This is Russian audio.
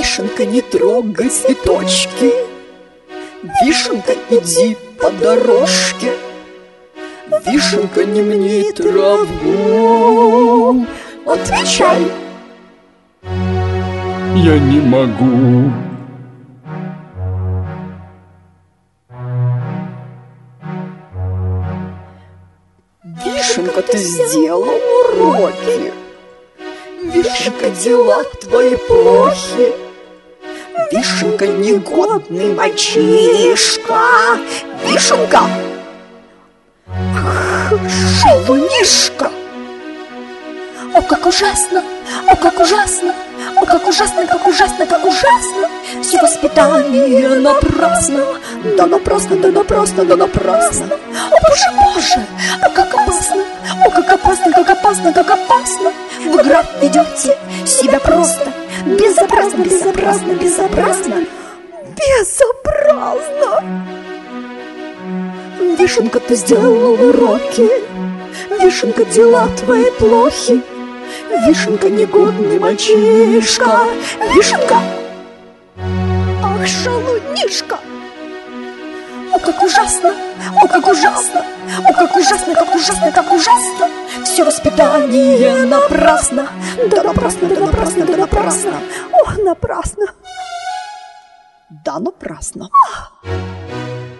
Вишенка, не трогай цветочки, вишенка, иди по дорожке, вишенка, не мни траву. Отвечай. Я не могу. Вишенка, ты сделал уроки, вишенка, дела твои плохи, вишенка, негодный мальчишка, вишенка, ах, шалунишка. О, как ужасно, о, как ужасно, о, как ужасно, как ужасно, как ужасно. Все воспитание напрасно, да напрасно, да напрасно, да напрасно. О, боже, боже, о, как опасно, о, как опасно, как опасно, как опасно. Вы, граф, ведете себя просто безобразно, безобразно, безобразно, безобразно. Вишенка, ты сделал уроки, вишенка, дела твои плохи, вишенка, негодный мальчишка, вишенка, ах, шалунишка. О, как ужасно, о, как ужасно, о, как ужасно, как ужасно, как ужасно. Все воспитание напрасно, да напрасно, да напрасно, да напрасно. Ох, напрасно, да напрасно.